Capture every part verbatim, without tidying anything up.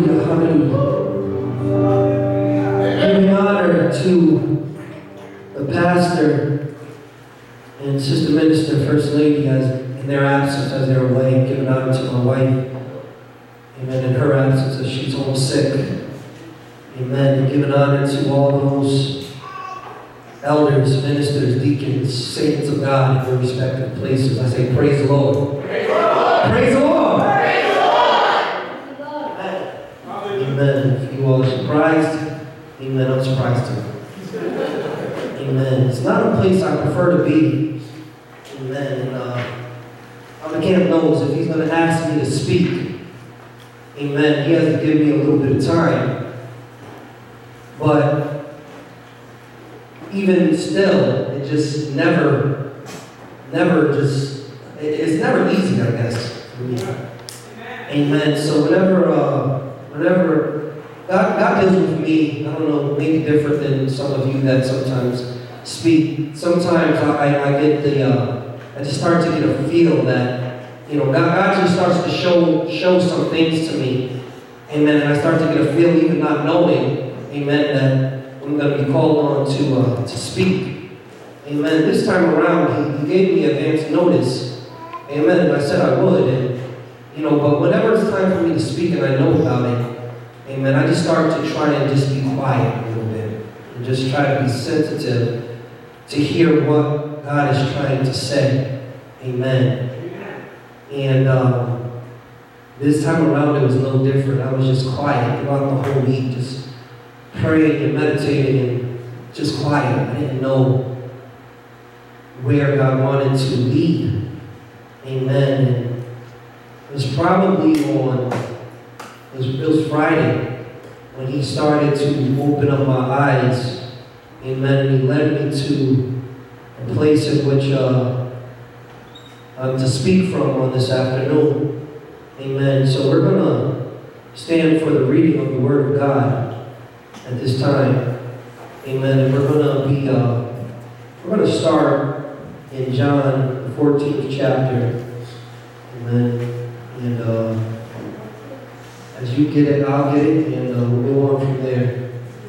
Hallelujah, hallelujah. Giving honor to the pastor and sister minister, first lady, as in their absence, as they're away. Giving honor to my wife. Amen. In her absence, as she's home sick. Amen. And giving honor to all those elders, ministers, deacons, saints of God in their respective places. I say, praise the Lord. Praise the Lord. Praise the Lord. Praise the Lord. Amen. Amen. If you all are surprised, amen, I'm surprised too. Amen. It's not a place I prefer to be. Amen. And uh, I'm a camp knows if he's going to ask me to speak, amen, he has to give me a little bit of time. But even still, it just never, never just, it, it's never easy, I guess, for me. Amen. So whenever, uh, whenever God, God deals with me, I don't know, maybe different than some of you that sometimes speak. Sometimes I, I get the, uh, I just start to get a feel that, you know, God, God just starts to show, show some things to me. Amen. And I start to get a feel, even not knowing, amen, that I'm going to be called on to uh, to speak. Amen. This time around, he, he gave me advance notice. Amen. And I said I would. And, you know, but whenever it's time for me to speak and I know about it, amen, I just start to try and just be quiet a little bit. And just try to be sensitive to hear what God is trying to say. Amen. And um, this time around, it was no different. I was just quiet throughout the whole week, just praying and meditating and just quiet. I didn't know where God wanted to lead. Amen. And it was probably on, it was, it was Friday when he started to open up my eyes. Amen. And he led me to a place in which uh, um, to speak from on this afternoon. Amen. So we're going to stand for the reading of the Word of God at this time. Amen. And we're going to be, uh, we're going to start in John, the fourteenth chapter. Amen. And uh, as you get it, I'll get it, and uh, we'll go on from there.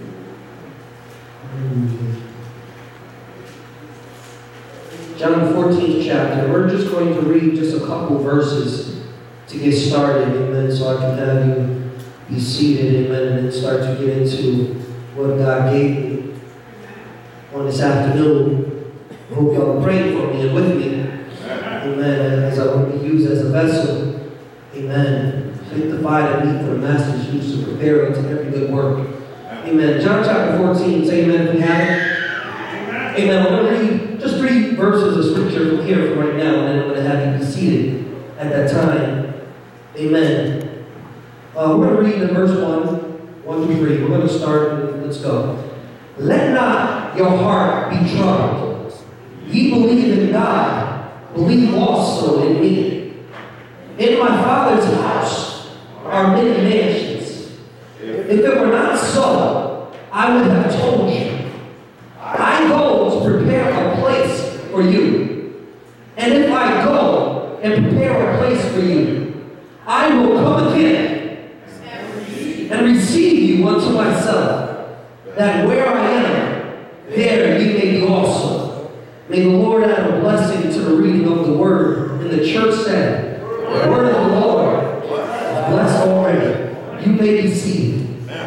John, the fourteenth chapter. We're just going to read just a couple verses to get started. Amen. So I can have you be seated, amen, and then start to get into what God gave me on this afternoon. I hope y'all are praying for me and with me, amen, as I will be used as a vessel, amen, sanctified and meet for the Master's use to prepare unto every good work, amen. John chapter fourteen, say amen if you have it. Amen. We're going to read just three verses of scripture from here for right now, and then I'm going to have you be seated at that time, amen. Uh, we're going to read in verse one, one through three. We're going to start. Let's go. Let not your heart be troubled. Ye believe in God, believe also in me. In my Father's house are many mansions. If it were not so, I would have told you. I go to prepare a place for you. And if I go and prepare a place for you, I will come again and receive you unto myself, that where I am, there ye may be also. May the Lord add a blessing to the reading of the word. And the church said, the word of the Lord is blessed already. You may be seated.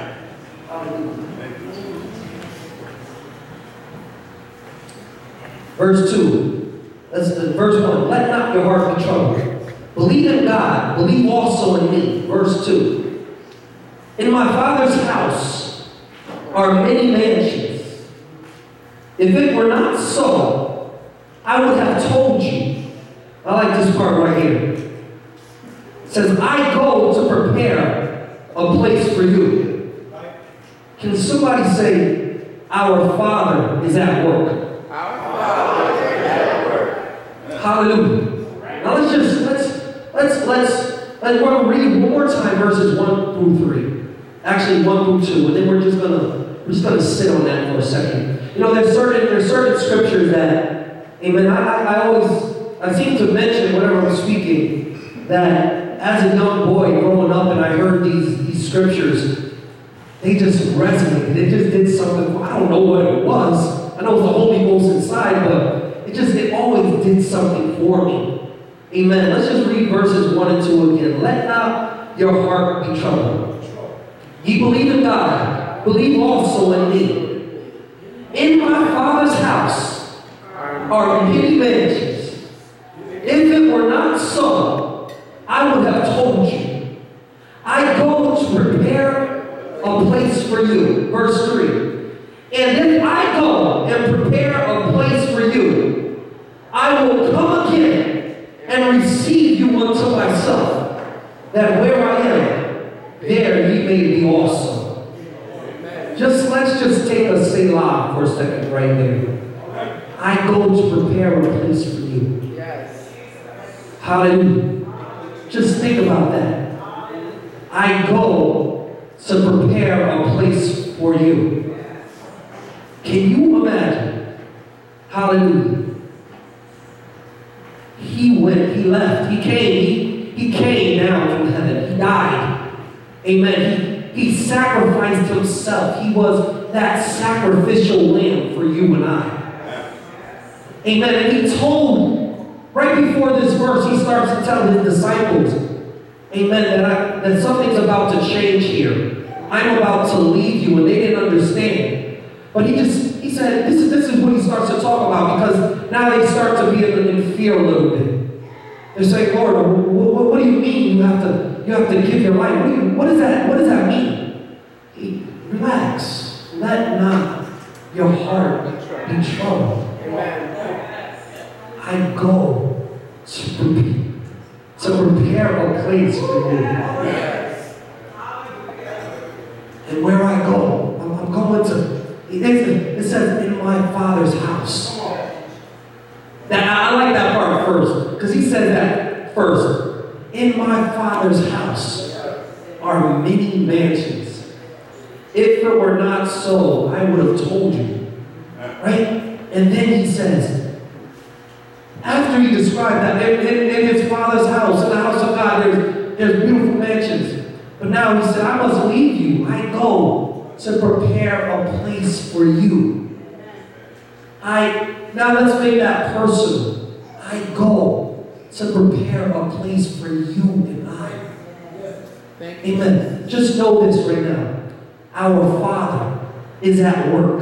Verse two. That's the verse one. Let not your heart be troubled. Believe in God. Believe also in me. Verse two. In my Father's house are many mansions. If it were not so, I would have told you. I like this part right here. It says, I go to prepare a place for you. Can somebody say, our Father is at work? Our Father is at work. Hallelujah. Now let's just, let's, let's, let's, let's want to read one more time verses one through three. Actually, one through two, and then we're just gonna we're just gonna sit on that for a second. You know, there's certain there's certain scriptures that, amen. I, I always I seem to mention whenever I'm speaking that as a young boy growing up and I heard these, these scriptures, they just resonated. It just did something. I don't know what it was. I know it was the Holy Ghost inside, but it just, it always did something for me. Amen. Let's just read verses one and two again. Let not your heart be troubled. Ye believe in God, believe also in me. In my Father's house are many mansions. If it were not so, I would have told you. I go to prepare a place for you. Verse three. And if I go and prepare a place for you, I will come again and receive you unto myself, that where I am, there ye may be also. Just let's just take a Selah for a second right there. I go to prepare a place for you. Yes. Hallelujah. Just think about that. I go to prepare a place for you. Can you imagine? Hallelujah. He went, he left, he came, he, he came down from heaven. He died. Amen. He, he sacrificed himself. He was that sacrificial lamb for you and I. Amen. And he told, right before this verse, he starts to tell his disciples, amen, that, I, that something's about to change here. I'm about to leave you, and they didn't understand. But he just, he said, this is, this is what he starts to talk about, because now they start to be in, in fear a little bit. They say, Lord, what, what, what do you mean you have to, you have to give your life? What, do you, what does that, what does that mean? He, relax. Let not your heart be troubled. I go to prepare, to prepare a place for you. And where I go, I'm, I'm going to, it says, in my Father's house. Now, I like that part first, because he said that first. In my Father's house are many mansions. If it were not so, I would have told you. Right? And then he says, after he described that, in, in, in his Father's house, in the house of God, there's, there's beautiful mansions. But now he said, I must leave you. I go to prepare a place for you. I now let's make that personal. I go to prepare a place for you and I. Amen. Just know this right now. Our Father is at work.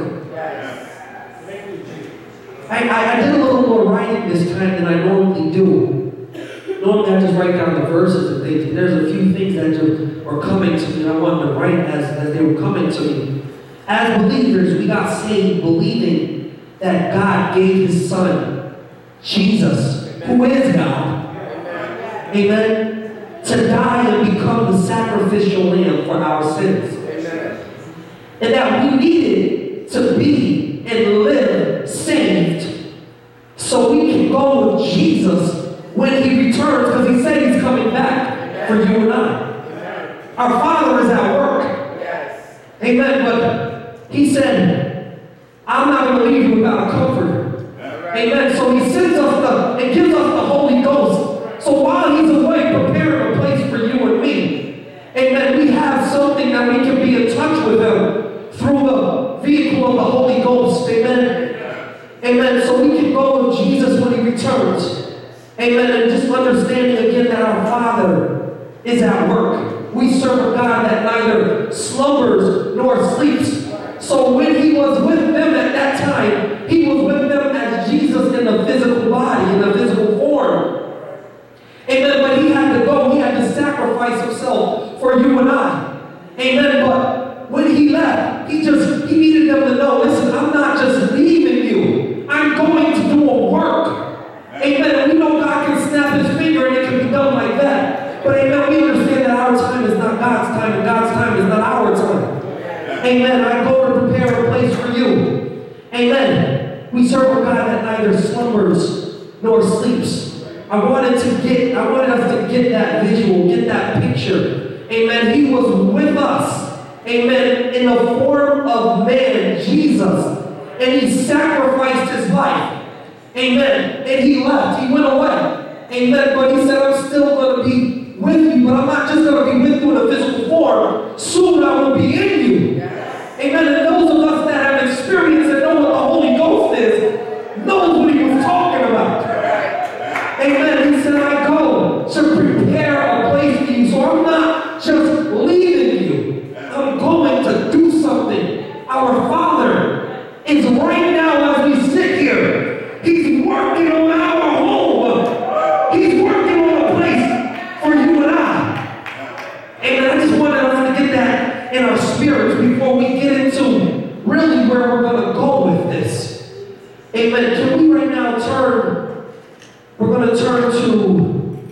I, I, I did a little more writing this time than I normally do. Normally I just write down the verses and things, but there's a few things that just were coming to me and I wanted to write as, as they were coming to me. As believers, we got saved believing that God gave his Son, Jesus, Amen. Who is God, Amen. Amen, to die and become the sacrificial lamb for our sins. Amen. And that we needed to be and live saved so we can go with Jesus when he returns, because he said he's coming back Amen. For you and I. Amen. Our Father is at work. Yes. Amen. But he said, I'm not going to leave you without a comforter. Right. Amen. So he sends us the, and gives us the Holy Ghost. So while he's away preparing a place for you and me, amen, we have something that we can be in touch with him through the vehicle of the Holy Ghost. Amen. Amen. So we can go with Jesus when he returns. Amen. And just understanding again that our Father is at work. We serve a God that neither slumbers nor sleeps. So when he was with them at that time, he was with them as Jesus in the physical body, in the physical form. Amen. But he had to go. He had to sacrifice himself for you and I. Amen. But when he left, he just, he needed them to know, listen, I'm not just leaving you. I'm going to do a work. Amen. And we know God can snap his finger and it can be done like that. But amen, we understand that our time is not God's time and God's time is not our time. Amen. I go to prepare a place for you. Amen. We serve a God that neither slumbers nor sleeps. I wanted to get, I wanted us to get that visual, get that picture. Amen. He was with us. Amen. In the form of man, Jesus. And he sacrificed his life. Amen. And he left. He went away. Amen. But he said, I'm still going to be with you, but I'm not just going to be with you in a physical form. Soon I will be in you. Yes. Amen. And those of us that have experienced and know what the Holy Ghost is, knows what he was talking about. Amen. He said, I go to prepare a place for you. So I'm not just leaving you. I'm going to do something. Our Father is right now as we sit here. He's working on our home. He's working on a place for you and I. Amen. I just wanted us to get that in our spirits before we get into really where we're going to go with this. Amen. Can we right now turn, we're going to turn to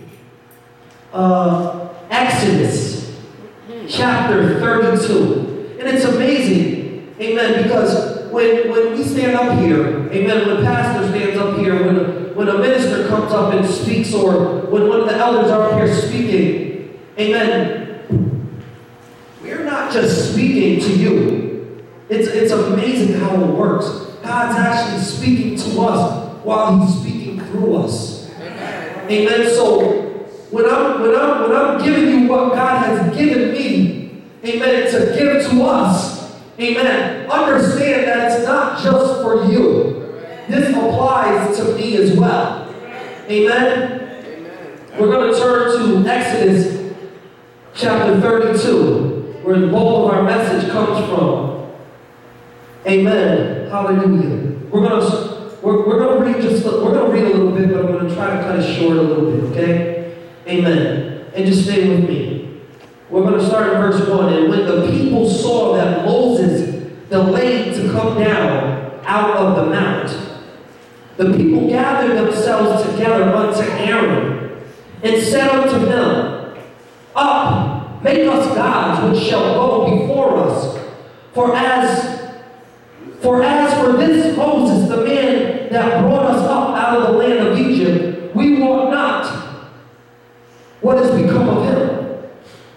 uh, Exodus chapter thirty-two. And it's amazing, amen, because when, when we stand up here, amen, when a pastor stands up here, when a, when a minister comes up and speaks, or when one of the elders are up here speaking, amen, we're not just speaking to you. It's, it's amazing how it works. God's actually speaking to us while he's speaking through us. Amen. Amen. So when I'm, when I'm, when I'm giving you what God has given me, amen, to give to us, amen, understand that it's not just for you. This applies to me as well. Amen. Amen. We're going to turn to Exodus chapter thirty-two, where the bulk of our message comes from. Amen. Hallelujah. We're going to we're, we're going to read just we're going to read a little bit, but I'm going to try to cut it short a little bit. Okay. Amen. And just stay with me. We're going to start in verse one. And when the people saw that Moses delayed to come down out of the mount, the people gathered themselves together unto Aaron and said unto him, Up, make us gods which shall go before us. For as for as for this Moses, the man that brought us up out of the land of Egypt, we wot not what has become of him.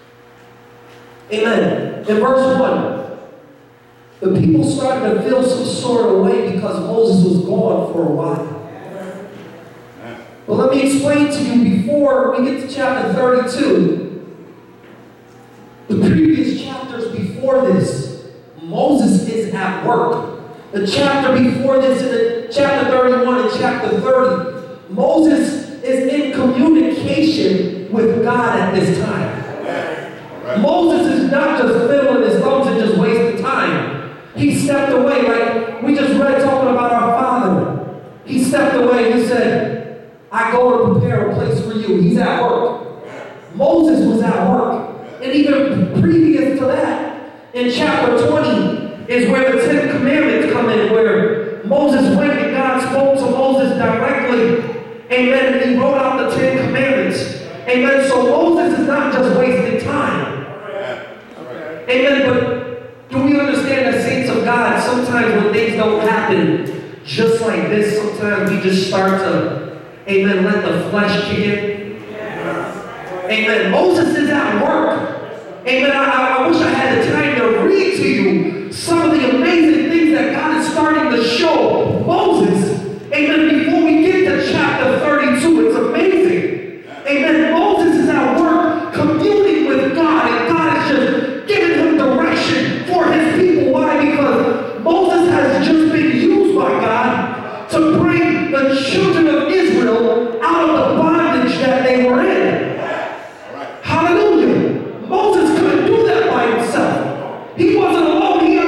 Amen. In verse one, the people started to feel some sort of way because Moses was gone for a while. But let me explain to you before we get to chapter thirty-two, the previous chapters before this, Moses is at work. The chapter before this, in the chapter thirty-one and chapter thirty, Moses is in communication with God at this time. Right. Moses is not just fiddling his thumbs and just wasting time. He stepped away, like we just read talking about our Father. He stepped away and he said, I go to prepare a place for you. He's at work. Moses was at work. And even previous to that, in chapter twenty, is where the Ten Commandments come in, where Moses went and God spoke to Moses directly. Amen. And he wrote out the Ten Commandments. Amen. So Moses is not just wasting time. Okay. Amen. But do we understand that, saints of God, sometimes when things don't happen just like this, sometimes we just start to, amen, let the flesh kick in. Amen. Moses is at work. Amen. I, I wish I had the time to read to you some of the amazing things that God is starting to show Moses. Amen. Before we get to chapter thirty-two, it's amazing. Amen. Moses is at work communing with God, and God is just giving him direction for his people. Why? Because Moses has just been used by God to bring the children of Israel out of the bondage that they were in. Hallelujah. Moses couldn't do that by himself. He wasn't alone. He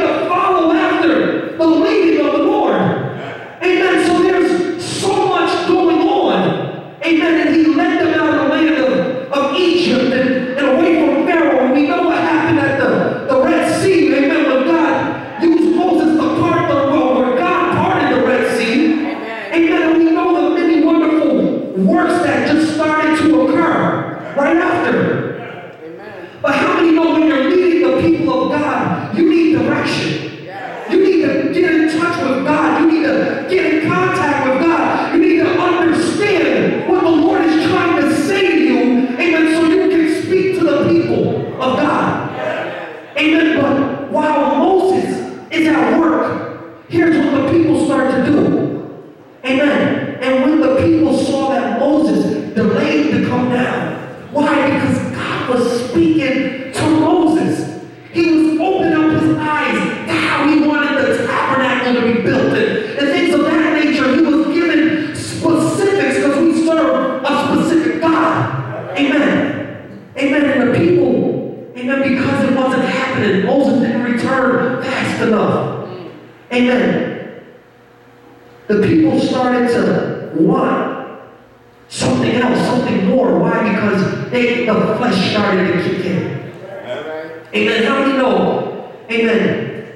Moses didn't return fast enough. Amen. The people started to want something else, something more. Why? Because they, the flesh started to kick in. Amen. How many know? Amen.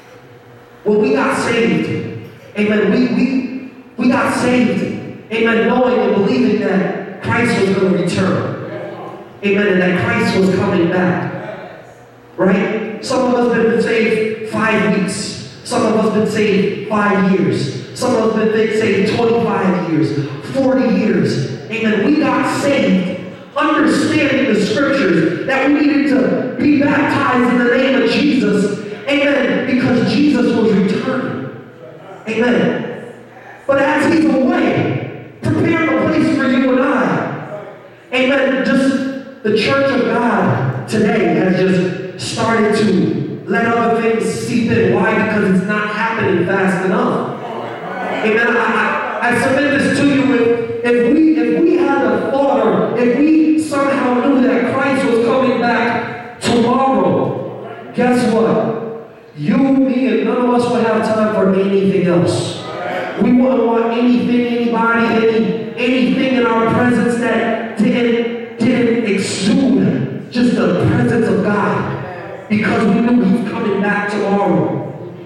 When we got saved, amen, we, we, we got saved, amen, knowing and believing that Christ was going to return. Amen, and that Christ was coming back. Right? Some of us have been saved five weeks. Some of us have been saved five years. Some of us have been saved twenty-five years, forty years. Amen. We got saved, understanding the scriptures that we needed to be baptized in the name of Jesus. Amen. Because Jesus was returning. Amen. But as he's away, preparing a place for you and I. Amen. Just the church of God today has just started to let other things seep in. Why? Because it's not happening fast enough. Amen. I, I, I submit this to you. If, if we if we had a thought, or if we somehow knew that Christ was coming back tomorrow, guess what? You, me, and none of us would have time for anything else. We wouldn't want anything, anybody, any anything in our presence that didn't didn't exude just the presence of God, because we knew he's coming back tomorrow.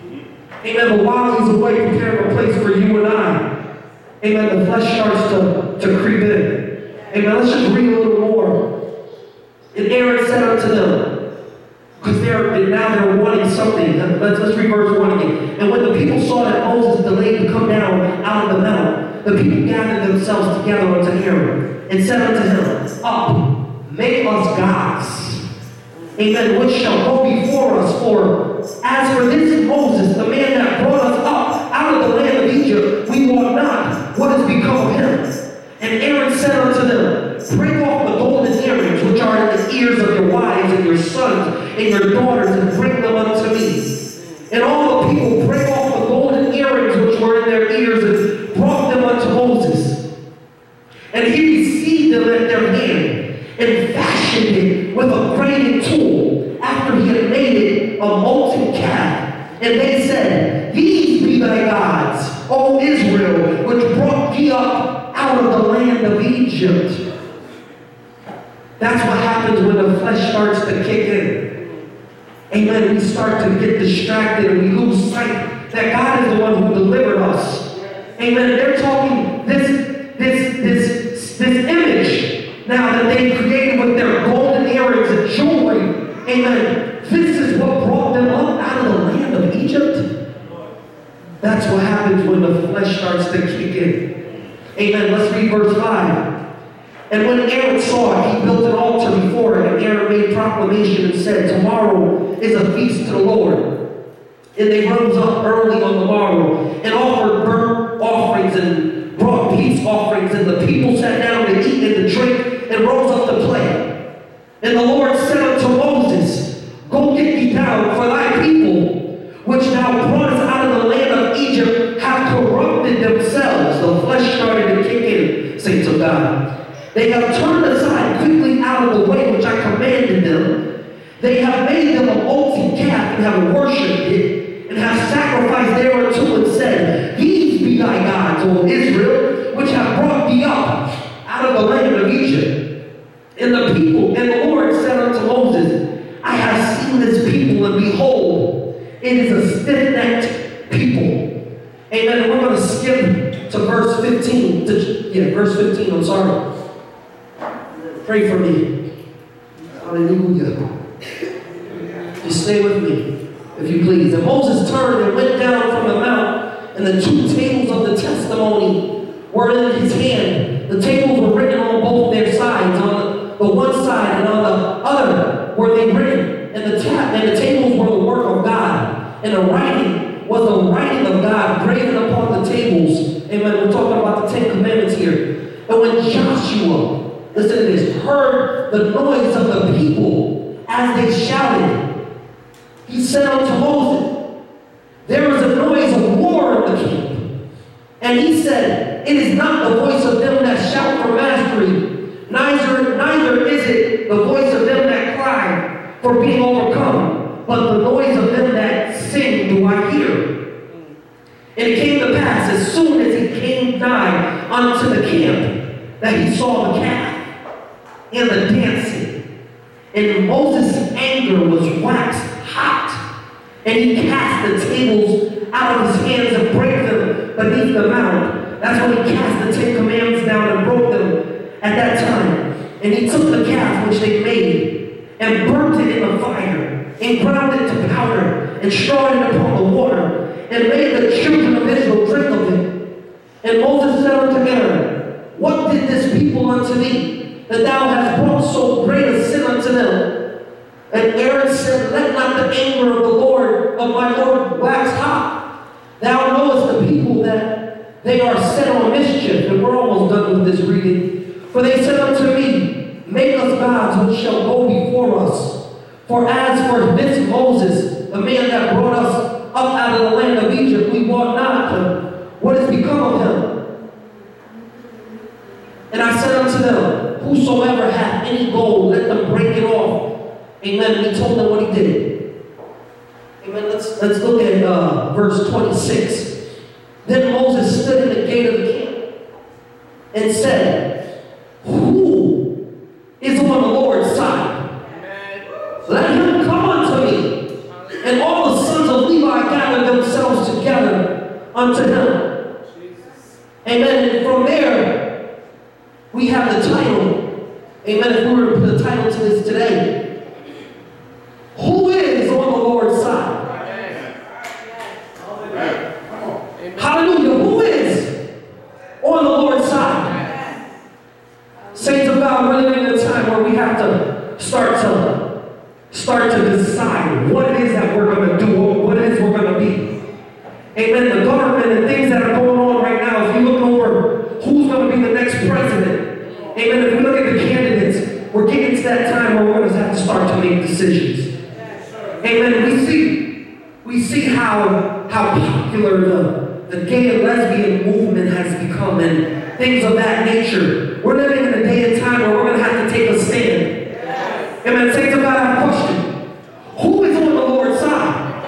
Amen. But while he's away preparing a place for you and I, amen, the flesh starts to, to creep in. Amen. Let's just read a little more. And Aaron said unto them, because they're now they're wanting something. Let's, let's read verse one again. And when the people saw that Moses delayed to come down out of the mount, the people gathered themselves together unto Aaron and said unto him, Up, make us gods, amen, which shall go before us. For as for this Moses, the man that brought us up out of the land of Egypt, we wot not what has become of him. And Aaron said unto them, Break off the golden earrings which are in the ears of your wives and your sons and your daughters, and bring them unto me. And all the people brake off the golden earrings which were in their ears, and brought them unto Moses. And he received them at their hand, and fashioned it with a grating tool, after he had made it a molten calf. And they said, These be thy gods, O Israel, which brought thee up out of the land of Egypt. That's what happens when the flesh starts to kick in. Amen. We start to get distracted and we lose sight that God is the one who delivered us. Amen. They're talking this, this, this, this image now that they created with their golden earrings and jewelry. Amen. This is what brought them up out of the land of Egypt. That's what happens when the flesh starts to kick in. Amen. Let's read verse five. And when Aaron saw it, he built an altar before it, and Aaron made proclamation and said, Tomorrow is a feast to the Lord. And they rose up early on the morrow and offered burnt offerings and brought peace offerings, and the people sat down to eat and to drink and rose up to play. And the Lord said unto Moses, Go get thee down, for thy people, which thou broughtest out of the land of Egypt, have corrupted themselves. The flesh started to kick in, saints of God. They have turned aside quickly out of the way which I commanded them. They have made them a molten calf and have worshipped it, and have sacrificed thereunto and said, These be thy gods, O Israel, which have brought thee up out of the land of Egypt. And the people, and the Lord said unto Moses, I have seen this people, and behold, it is a stiff-necked people. Amen. And we're going to skip to verse fifteen. To, yeah, verse fifteen, I'm sorry. Pray for me. Hallelujah. Just stay with me, if you please. And Moses turned and went down from the mount, and the two tables of the testimony were in his hand. The tables were written on both their sides. On the one side and on the other were they written. And the, ta- and the tables were the work of God. And the writing was the writing of God graven upon the tables. Amen. We're talking about the Ten Commandments here. And when Joshua, listen to this, heard the noise of the people as they shouted, he said unto Moses, There is a noise of war in the camp. And he said, It is not the voice of them that shout for mastery, neither, neither is it the voice of them that cry for being overcome. but the noise of them that sing do I hear. And it came to pass, as soon as he came nigh unto the camp, that he saw the calf and the dancing. And Moses' anger was waxed hot, and he cast the tables out of his hands and brake them beneath the mount. That's when he cast the Ten Commandments down and broke them at that time. And he took the calf which they made and burnt it in the fire, and ground it to powder, and strawed it upon the water, and made the children of Israel drink of it. And Moses said unto Aaron, what did this people unto thee, that thou hast brought so great a sin unto them? And Aaron said, let not the anger of the Lord, of my Lord, wax hot. Thou knowest the people that they are set on mischief. And we're almost done with this reading. For they said unto me, make us gods which shall go before us. For as for this Moses, the man that brought us up out of the land of Egypt, we wot not what has become of him. And I said unto them, whosoever hath any gold, let them break it off. Amen. And he told them what he did. Amen. Let's, let's look at uh, verse twenty-six. Then Moses stood in the gate of the camp and said, who is on the Lord's side? Let him come unto me. And all the sons of Levi gathered themselves together unto him. Amen. And from there, we have the title. Amen. If we were to put a title to this today, who is on the Lord's side? Hallelujah. Who is on the Lord's side? Saints of God, we're living in a time where we have to start to Start to decide what it is that we're going to do, what it is we're going to be. Amen. The government and things that are going on right now, if you look over who's going to be the next president, amen, if we look at the candidates, we're getting to that time where we're going to have to start to make decisions. Amen. We see, we see how, how popular the, the gay and lesbian movement has become and things of that nature. We're living in a day and time where we're going to have to take a stand. Amen. Saints of God, I have a question. Who is on the Lord's side?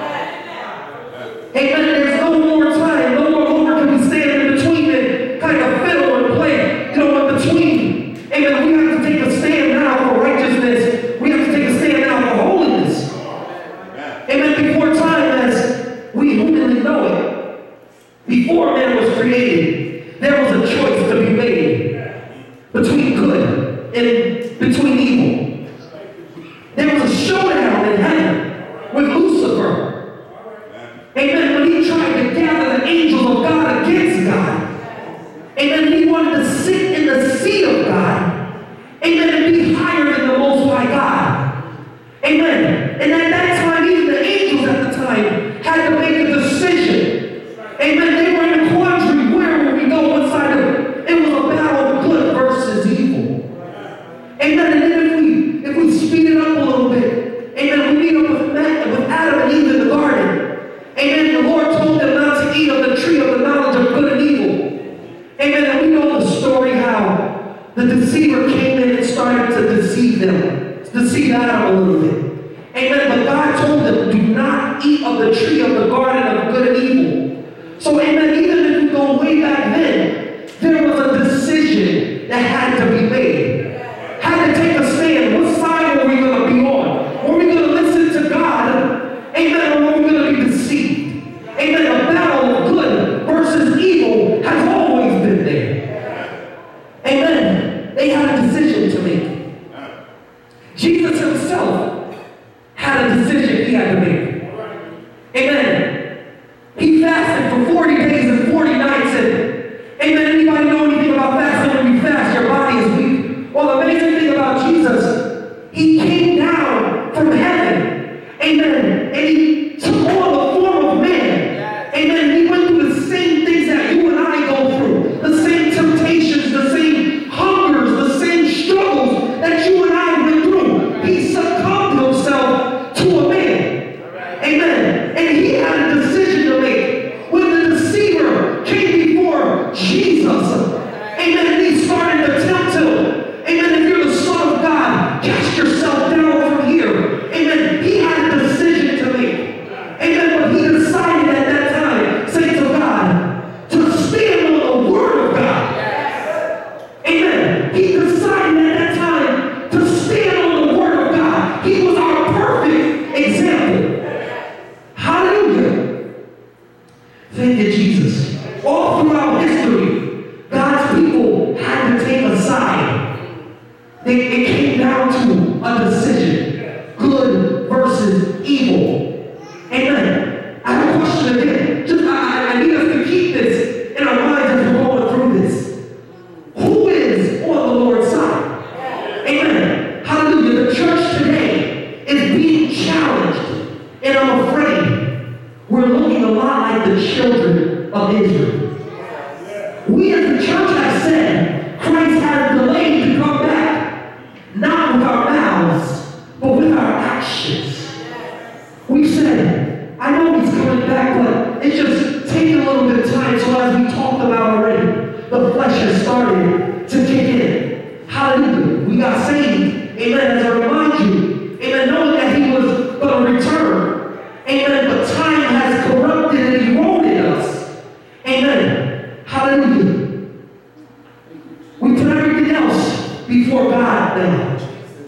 Amen. There's no more time. No more longer can we stand in between and kind of fiddle and play, you know, in between. Amen. We have to take a stand now for righteousness. We have to take a stand now for holiness. Amen. Before time as we humanly know it, before man was created, there was a choice to be made between good and between evil. There was a showdown in heaven with Lucifer. Amen. When he tried to gather the angels of God against God. Amen. He wanted to sit in the seat of God. Amen. And be higher than the Most High God. Amen. And at that time, even the angels at the time had to make a decision. Amen. They were in a quandary. Where would we go? What side of it? It was a battle of good versus evil. Amen. And then if we if we speed it up a little bit, amen, we meet up with, with Adam and Eve in the garden. Amen. The Lord told them not to eat of the tree of the knowledge of good and evil. Amen. And we know the story how the deceiver came in and started to deceive them, deceive Adam a little bit. Amen. But God told them, do not eat of the tree of the garden of good and evil. So, amen, even if we go way back then, there was a decision that had to be made. Had to take a stand. What side were we going to be on? Were we going to listen to God? Amen. Or were we going to be deceived? Amen. A battle of good versus evil has always been there. Amen. They had a decision to make. Jesus himself had a decision he had to make. Amen. He fasted for forty days and forty nights. And, amen. Anybody know anything about fasting? When you fast, your body is weak. Well, the amazing thing about Jesus, he came down from heaven. Amen. And he took on the form of man. Amen. He went through the same things that you and I go through. The same temptations, the same hungers, the same struggles that you and I went through. He succumbed himself to a man. Amen. And he had a decision to make. When the deceiver came before Jesus, amen, and he started to tempt him. Amen. If you're the Son of God, cast yourself down from here. Amen. He had a decision Thank you, Jesus. All throughout history, God's people had to take a side. They, it came down to a decision. Good versus evil. Amen. I have a question again. Just, I, I need us to keep this in our minds as we're going through this. Who is on the Lord's side? Amen. Hallelujah. The church today is being challenged. And I'm afraid we're looking a lot like the children of Israel. We as the church have said Christ has delayed to come back, not with our mouths, but with our actions. We said, I know he's coming back, but it's just taking a little bit of time. So as we talked about already, the flesh has started to kick in. Hallelujah. We got saved. Amen. As I remind you, amen, knowing that he was going to return. Amen. But time has corrupted and eroded us. Amen. Hallelujah. We put everything else before God now.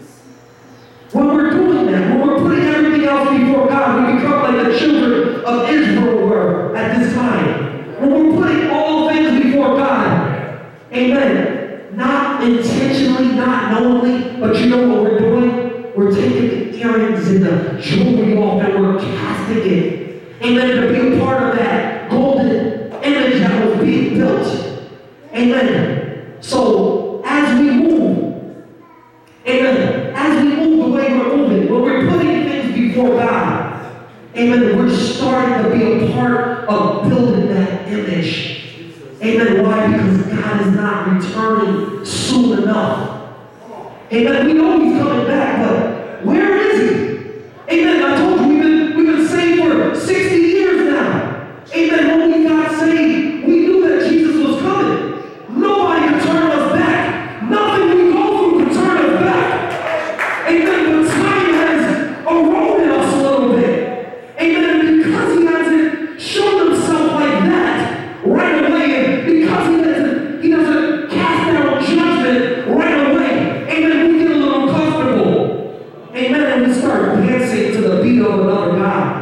When we're doing that, when we're putting everything else before God, we become like the children of Israel were at this time. When we're putting all things before God, amen, not intentionally, not knowingly, but you know what we're doing? We're taking the earrings and the jewelry off and we're casting it. Amen, to be a part of that golden image that was being built. Amen. So, as we move, amen, as we move the way we're moving, when we're putting things before God, amen, we're starting to be a part of building that image. Amen. Why? Because God is not returning soon enough. Amen. We know he's coming back, but where is he? Amen. I told you we've been, we've been saved for sixty years now. Amen. When we got saved, we knew that Jesus was coming. Nobody can turn us back. Nothing we go through can turn us back. Amen. But time has eroded us a little bit. Amen. And because he hasn't shown himself like that right away, and because he doesn't, he doesn't cast down judgment right away. Amen. We get a little comfortable. Amen. And we start dancing to the beat of another God.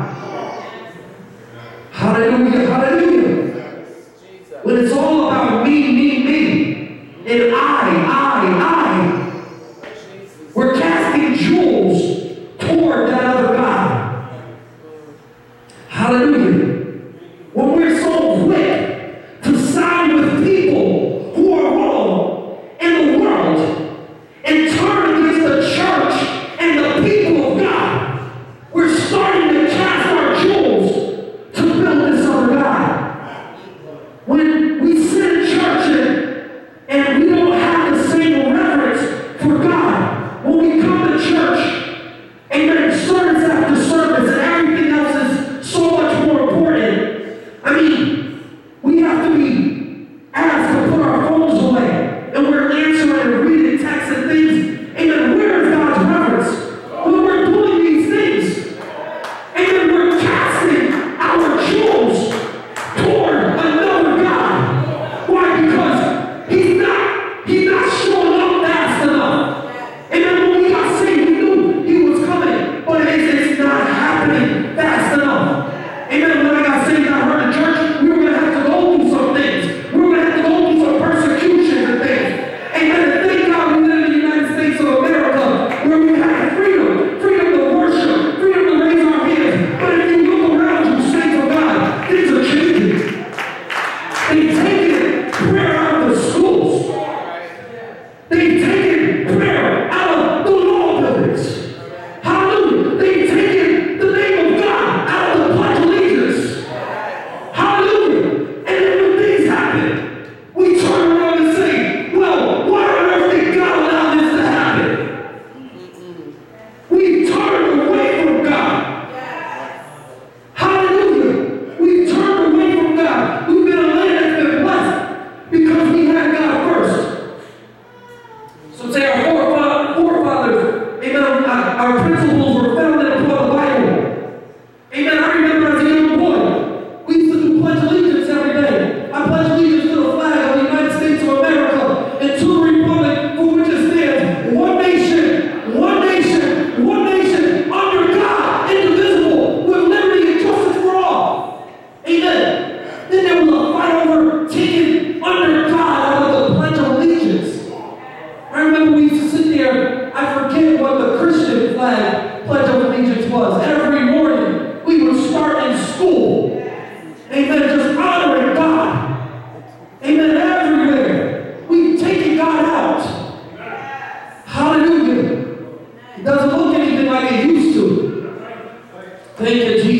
Hallelujah. Hallelujah. When it's all about me, me, me, and I, I, I, we're casting jewels toward that other God. Hallelujah. When we're so quick to side with people who are wrong in the world and turn against the church and the people of God, we're starting to cast our jewels to build this other God. When we sit in church and, and we don't have the same reverence for God, when we come to church, amen, service after service, and everything else is so much more important. I mean, we have to be asked to put our phones away, and we're answering and reading texts and things. Amen. Where is God's reverence? When we're doing these things, amen, we're casting our jewels toward another God. Why? Because he's not, he's not showing up fast enough. Amen. When we got saved, we knew he was coming, but it's, it's not happening fast enough. Amen. When I got saved, I heard the church, we were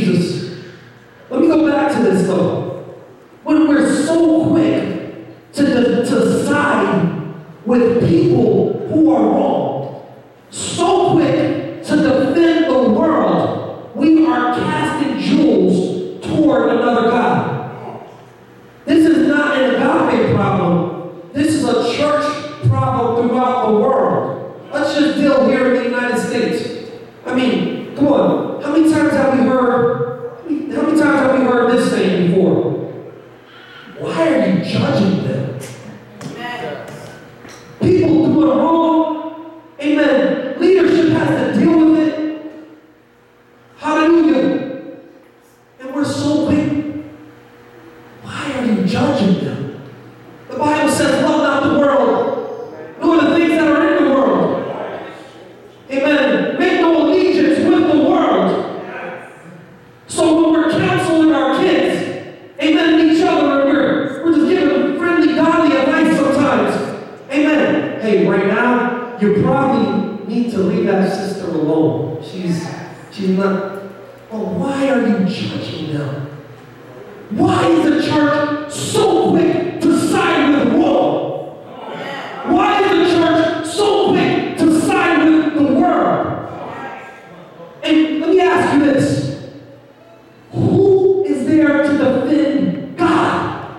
Jesus. Let me go back to this though. When we're so quick to, to side with people who are wrong, so quick to defend the world, we are casting jewels toward another God. This is not an agape problem. This is a church problem throughout the world. Let's just deal here in the United States. I mean, come on. How many times have we heard, how many times have we heard this saying before? Why are you judging them? Amen. People do it wrong. Amen. Leadership has to deal with it. Hallelujah. And we're so quick. Why are you judging them? The Bible says, love not the world, nor the things that are in the world. Amen. Make no allegiance with the world. So when we're counseling our kids, amen, each other, and we're, we're just giving them friendly, godly advice sometimes. Amen. Hey, right now, you probably need to leave that sister alone. She's, she's not, oh, why are you judging them? Why is the church so quick to side with wrong? Why is the church so quick to side with the world? And let me ask you this. Who is there to defend God?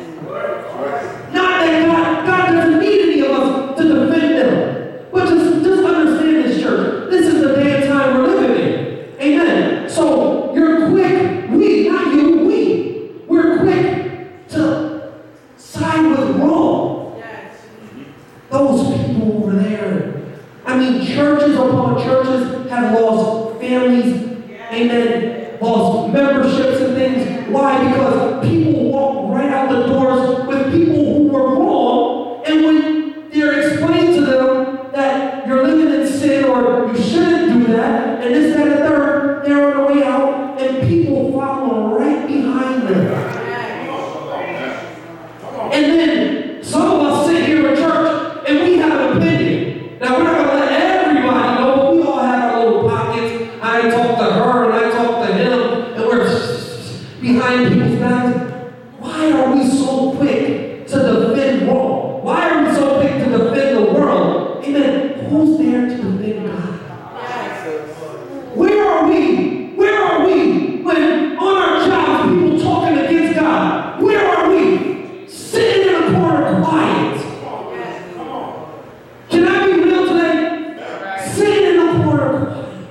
Not that God, God doesn't need any of us to defend them. But just, just understand this, church. This is the day and time we're living in. Amen. So you're quick, we, not you, we. We're quick to side with wrong. Yes. Those people over there. I mean, churches upon churches have lost families. Yes. Amen. Lost memberships and things. Why? Because people walk right out the doors with people who were wrong. And when they're explained to them that you're living in sin or you shouldn't do that, and this, that, and the third, they're on the way out, and people follow right behind them. And then some of us sit here in church and we have an opinion. Now we're not going to let everybody know, but we all have our little pockets. I talk to her and I talk to him, and we're behind people's backs. Why are we so quick to defend wrong? Why are we so quick to defend the world? Amen. Who's there to defend God? Where are we? Where are we when on our jobs people talking against God? Where are we? Sitting in a corner quiet. Can I be real today? Sitting in a corner quiet.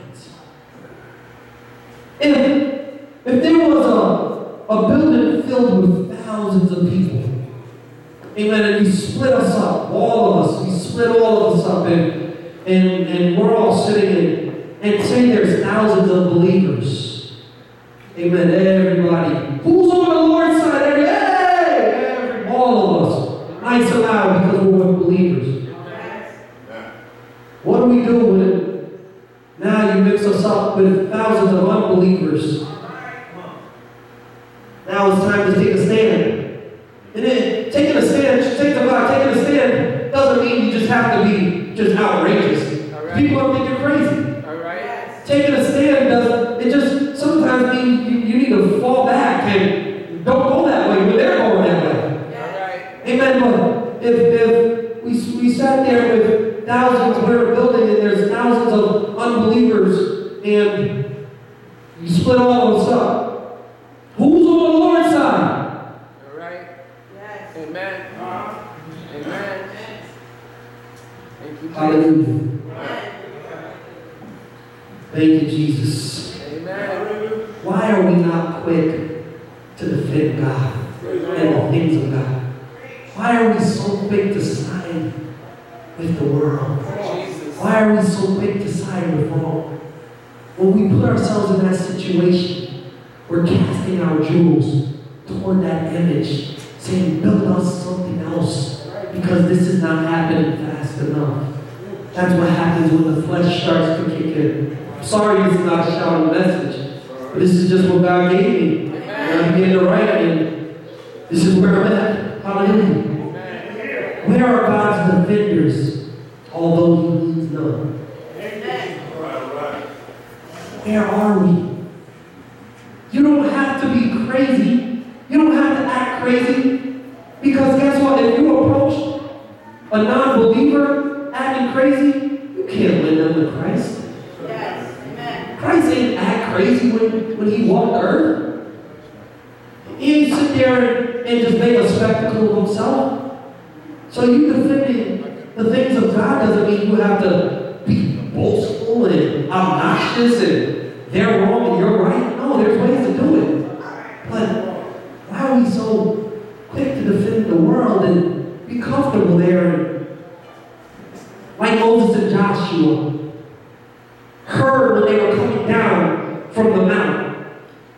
If, if there was a, a building filled with thousands of people, amen, and you split us up, all of us, we split all of us up, and, and, and we're all sitting in, and say there's thousands of believers. Amen, everybody. Who's on the Lord's side? Every, hey! All of us. Nice and loud because we're believers. What do we do when now you mix us up with thousands of unbelievers? Now it's time to take a stand. And then taking a stand, take the God, taking a stand doesn't mean you just have to be just outrageous. Right. People are thinking crazy. Right. Taking a stand doesn't, it just sometimes means you, you need to fall back and don't go that way when they're going that way. Yeah. Amen. But if, if we, we sat there with thousands, we're a building and there's thousands of unbelievers and you split all of us up, who's on the Lord's side? All right. Yes. Amen. Uh, Amen. Thank you, hallelujah. Thank you, Jesus. Amen. Why are we not quick to defend God and the things of God? Why are we so quick to side with the world? Why are we so quick to side with wrong? When we put ourselves in that situation, we're casting our jewels toward that image, saying, build us something else, because this is not happening fast enough. That's what happens when the flesh starts to kick in. I'm sorry this is not a shouting message, but this is just what God gave me. And I began to write it, and this is where I'm at. Hallelujah. Where are God's defenders, although he needs none? Where are we? You don't have to be crazy. You don't have to act crazy. Because guess what? If you approach a non-believer acting crazy, you can't win them to Christ. Yes. Amen. Christ ain't act crazy when, when he walked the earth. He didn't sit there and just make a spectacle of himself. So you defending the things of God doesn't mean you have to be boastful and obnoxious and they're wrong and you're right. No, there's ways to do it. But why are we so quick to defend the world and be comfortable there? Like Moses and Joshua heard when they were coming down from the mountain.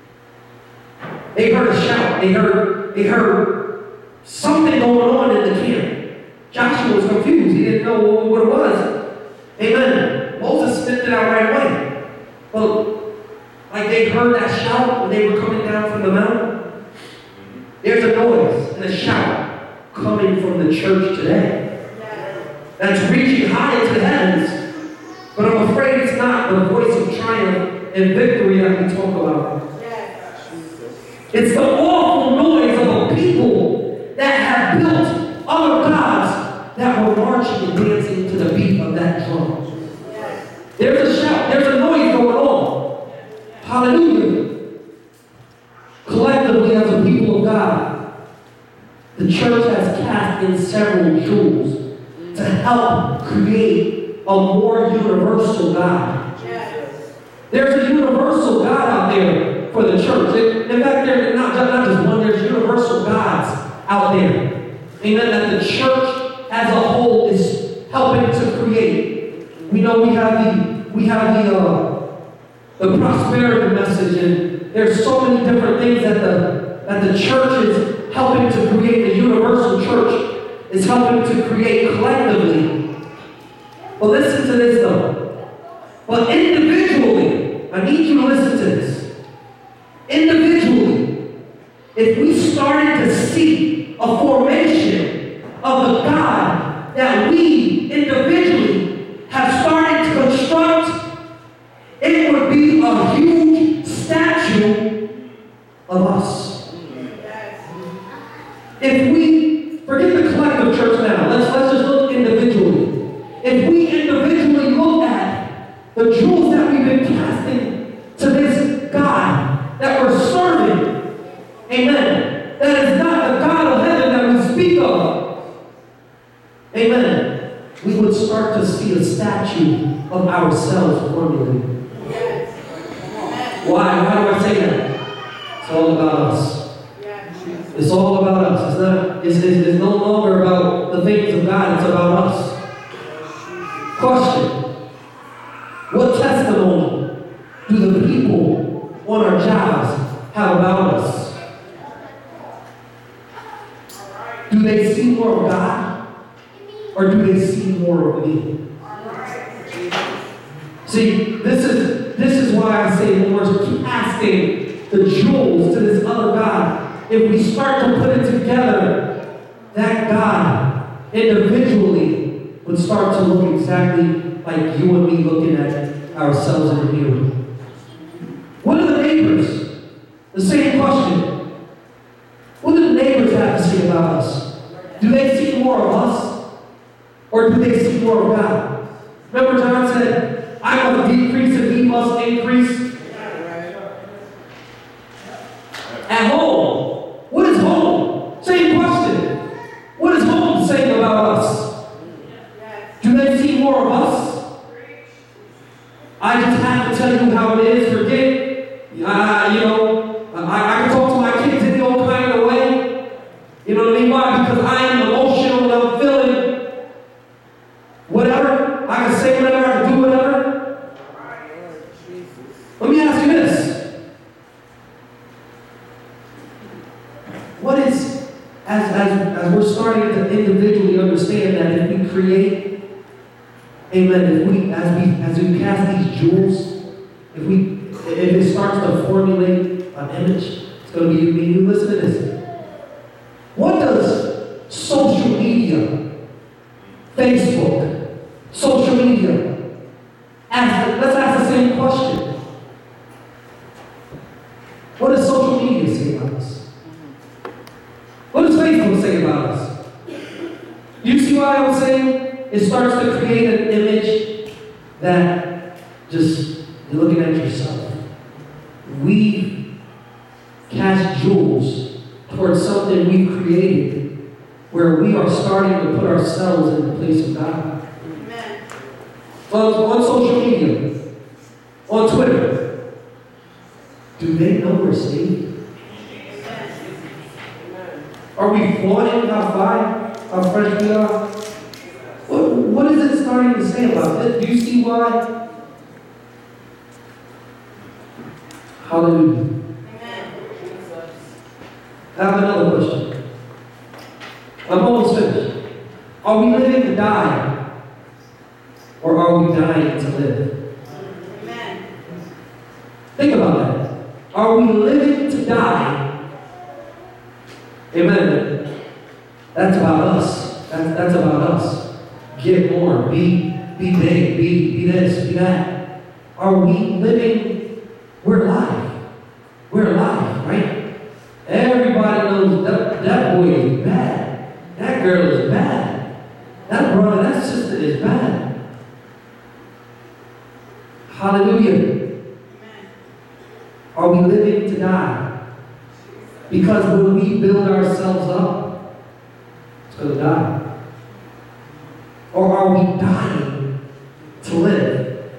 They heard a shout. They heard, they heard something going on in the camp. Joshua was confused. He didn't know what, what it was. Amen. Moses sniffed it out right away. But like they heard that shout when they were coming down from the mountain. There's a noise and a shout coming from the church today. That's reaching high into the heavens. But I'm afraid it's not the voice of triumph and victory that we talk about. It's the awful noise of a people that have built other gods that were marching and dancing to the beat of that drum. There's a shout, there's a noise going on. Hallelujah. Collectively as a people of God, the church has cast in several jewels to help create a more universal God. Yes. There's a universal God out there for the church. In fact, there's not just, not just one, there's universal gods out there. Amen. That the church as a whole is helping to create. We know we have the we have the uh, the prosperity message, and there's so many different things that the that the church is helping to create. The universal church is helping to create collectively. But listen to this though. But individually, I need you to listen to this. Individually, if we started to see a formation of the God that we individually have started to construct, it would be a huge statue of us. If we forget the collective church now. Let's, let's just look individually. If we individually look at the jewels that we've been casting to this God that we're serving, amen, that is not the God of heaven that we speak of, amen, we would start to see a statue of ourselves formulated. Why? Why do I say that? It's all about us. It's all about us. It's not. It's, it's, it's no longer about the things of God. It's about us. Question: what testimony do the people on our jobs have about us? Do they see more of God, or do they see more of me? See, this is this is why I say when we're casting the jewels to this other God. If we start to put it together, that God individually would start to look exactly like you and me looking at ourselves in the mirror. What are the neighbors? The same question. What do the neighbors have to say about us? Do they see more of us? Or do they see more of God? Remember John said, I must decrease and he must increase. At home. What is home? Same question. What is home saying about us? Do they see more of us? I just have to tell you how it is. Forget, uh, you know, I, I can talk to my kids in the old kind of way. You know what I mean? Why? Because I am emotional and I'm feeling whatever. I can say whatever. I can do whatever. Let me ask you this. What is, as, as, as we're starting to individually understand that if we create, amen, if we, as we, as we cast these jewels, if we, if it starts to formulate an image, it's going to be you and you. Listen to this. What does social media, Facebook, social media, ask, let's ask the same question. What does social media say about us? What does Facebook say about us? You see what I was saying? It starts to create an image that just, you're looking at yourself. We cast jewels towards something we've created where we are starting to put ourselves in the place of God. Amen. On, on social media, on Twitter, do they know we're saved? Are we flaunting how fine, how fresh we are? What, what is it starting to say about this? Do you see why? Hallelujah. Amen. I have another question. I'm almost finished. Are we living to die? Or are we dying to live? Amen. Think about that. Are we living to die? Amen. That's about us. That's, that's about us. Get more. Be, be big. Be, be this. Be that. Are we living? We're alive. We're alive, right? Everybody knows that, that boy is bad. That girl is bad. That brother, that sister is bad. Hallelujah. Amen. Are we living to die? Because when we build ourselves up, it's going to die. Or are we dying to live?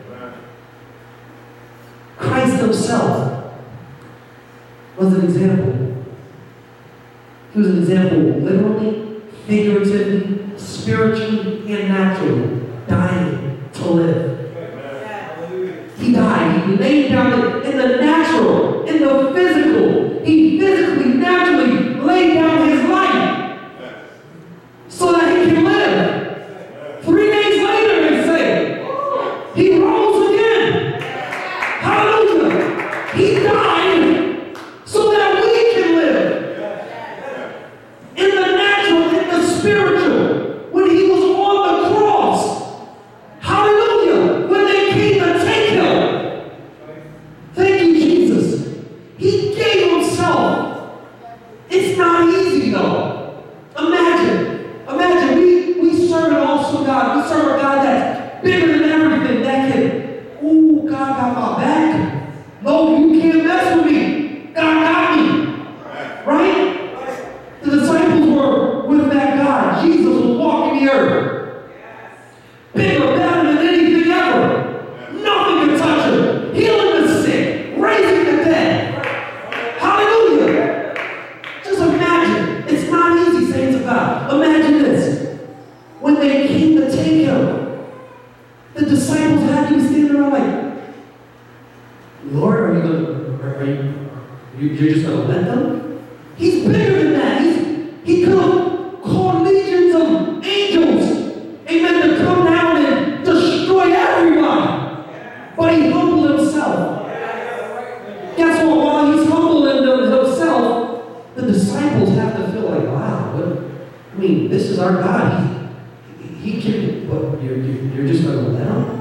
Christ himself was an example. He was an example literally, figuratively, spiritually, and naturally, dying to live. He died. He laid down in the natural, in the physical. He physically, naturally laid down his life so that he can live. Three days later, they say, he rose again. Hallelujah. He died so that we can live. In the natural, in the spiritual. When he was on the cross. Hallelujah. When they came to take him. Thank you, Jesus. He gave himself. It's not easy, though. Imagine. Imagine. We, we serve an awesome God. We serve a God that's bigger than everything. That can, ooh, God got my back. No, you can't mess with me. God got me. Right? The disciples were with that God. Jesus was walking the earth. Bigger, better than anything ever. Nothing can touch him. Healing the sick. Raising the dead. Hallelujah. Just imagine. It's not easy, saints of God. Imagine this. When they came to take him, the disciples had to be standing around like, Lord, are you going to, are you, you're just going to let them? He's bigger than that. He's, he could have called legions of angels, amen, to come down and destroy everybody. But he humbled himself. Guess what? While he's humbling himself, the disciples have to feel like, wow, what, I mean, this is our God. He, he can, but you're, you're just going to let him?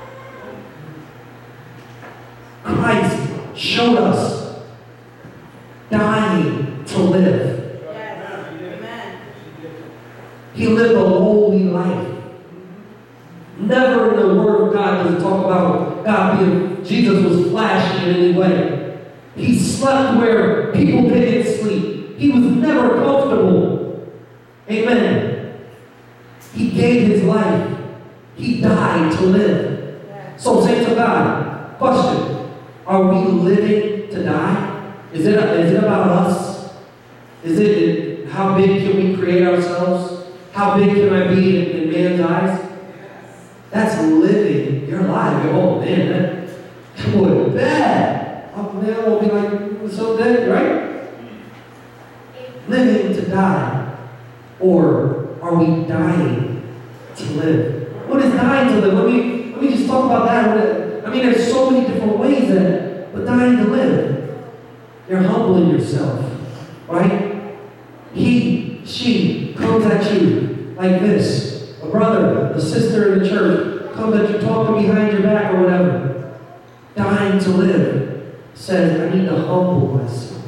Christ showed us dying to live. Yes. Amen. He lived a holy life. Never in the Word of God does it talk about God being, Jesus was flashy in any way. He slept where people didn't sleep. He was never comfortable. Amen. He gave his life. He died to live. Yes. So, saints of God, question. Are we living to die? Is it, is it about us? Is it how big can we create ourselves? How big can I be in, in man's eyes? That's living your life. Oh man, that, that boy, bad. Oh man, I won't be like, we're so dead, right? Living to die. Or are we dying to live? What is dying to live? Let me, let me just talk about that. I mean, there's so many different ways that, but dying to live. You're humbling yourself, right? He, she comes at you like this. A brother, a sister in the church comes at you talking behind your back or whatever. Dying to live. says, I need to humble myself.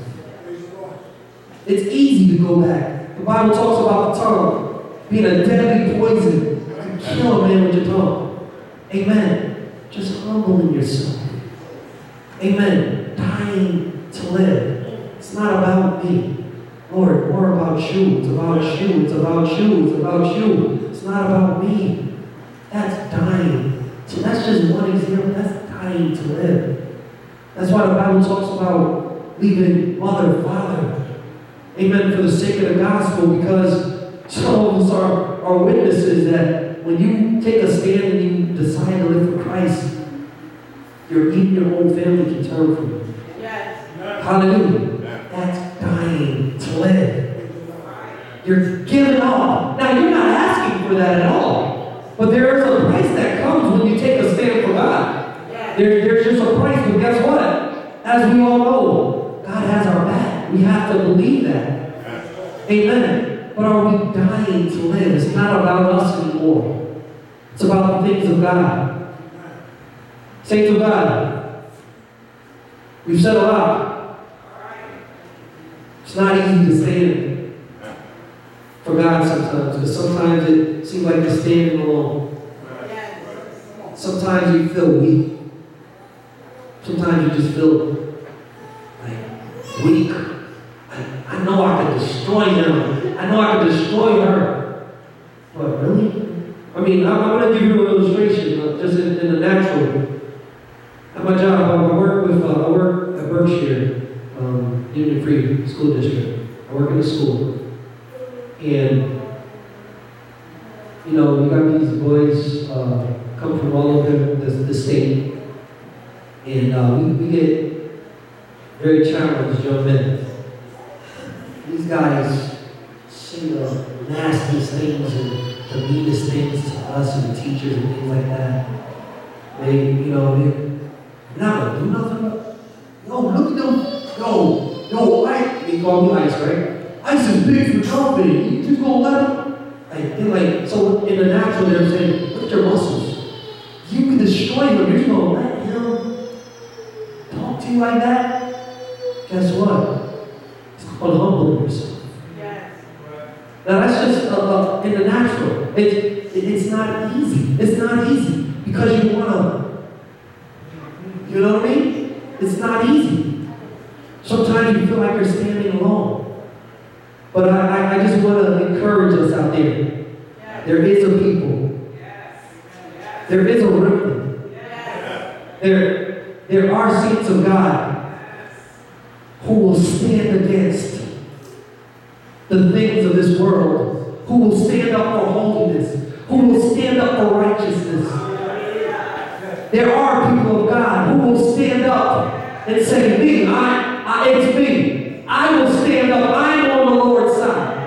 It's easy to go back. The Bible talks about the tongue being a deadly poison. You can kill a man with your tongue. Amen. Just humbling yourself. Amen. Dying to live. It's not about me. Lord, more about you. It's about you. It's about you. It's about you. It's not about me. That's dying. So that's just one example. That's dying to live. That's why the Bible talks about leaving mother, father. Amen. For the sake of the gospel, because some of us are, are witnesses that when you take a stand and you decide to live for Christ, your, even your own family can turn from you. Yes. Hallelujah. That's dying to live. You're giving up. Now, you're not asking for that at all. But there is a price that comes when you take a stand for God. Yes. There, there's just a price. But guess what? As we all know, God has our back. We have to believe that. Amen. But are we dying to live? It's not about us anymore. It's about the things of God. Saints of God, we've said a lot. It's not easy to stand for God sometimes, because sometimes it seems like you're standing alone. Sometimes you feel weak. Sometimes you just feel like weak. I, I know I could destroy him. I know I could destroy her. But really? I mean, I'm, I'm going to give you an illustration, uh, just in, in the natural. At my job, I work with, uh, I work at Berkshire, um, Union Free School District. I work in a school. And, you know, we got these boys uh, come from all over the, the state. And uh, we, we get very challenged young men. These guys say the nastiest things and the meanest things to us and the teachers and things like that. They, you know, they, you're not gonna do nothing. Yo, look at them. Yo, yo, Ice. They call me Ice, right? Ice is big for jumping. You just gonna let him? Like, they're like, so in the natural, they're saying, look at your muscles. You can destroy him. You're just gonna let him talk to you like that? Guess what? It's called humbling yourself. Yes. Now that's just uh, uh, in the natural. It, it, it's not easy. It's not easy because you wanna. You know what I mean? It's not easy. Sometimes you feel like you're standing alone. But I, I, I just want to encourage us out there. Yes. There is a people. Yes. Yes. There is a remnant. Yes. There, there are saints of God who will stand against the things of this world, who will stand up for holiness, who will stand up for righteousness. There are people of God who will stand up and say, me, I, I, it's me. I will stand up. I'm on the Lord's side.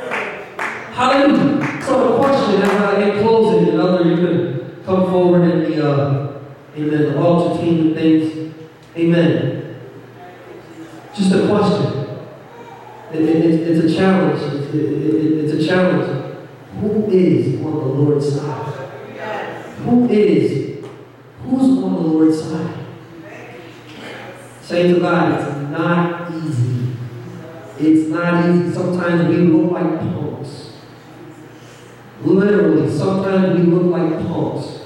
Hallelujah. So the question, as I in closing, and other, you can come forward in the, uh, amen, the altar team and things. Amen. Just a question. It, it, it, it's a challenge. It, it, it, it's a challenge. Who is on the Lord's side? Who is Who's on the Lord's side? Saints of God, it's not easy. It's not easy. Sometimes we look like punks. Literally, sometimes we look like punks.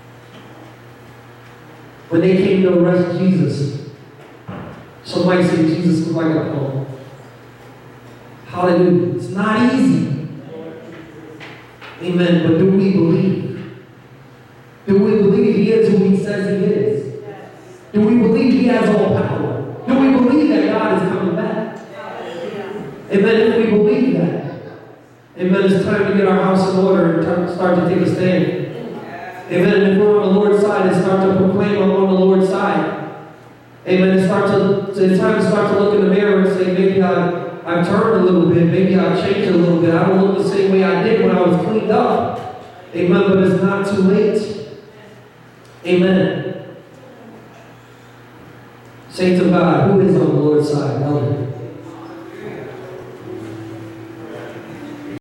When they came to arrest Jesus, somebody said Jesus looked like a punk. Hallelujah. It's not easy. Amen. But do we believe? Do we believe he is who he says he is? Yes. Do we believe he has all power? Do we believe that God is coming back? Yes. Amen. If we believe that, amen, it's time to get our house in order and start to take a stand. Yes. Amen. If we're on the Lord's side and start to proclaim I'm on the Lord's side. Amen. And start to, so it's time to start to look in the mirror and say, maybe I, I've turned a little bit. Maybe I've changed a little bit. I don't look the same way I did when I was cleaned up. Amen. But it's not too late. Amen. Saints of God, who is on the Lord's side? Elder.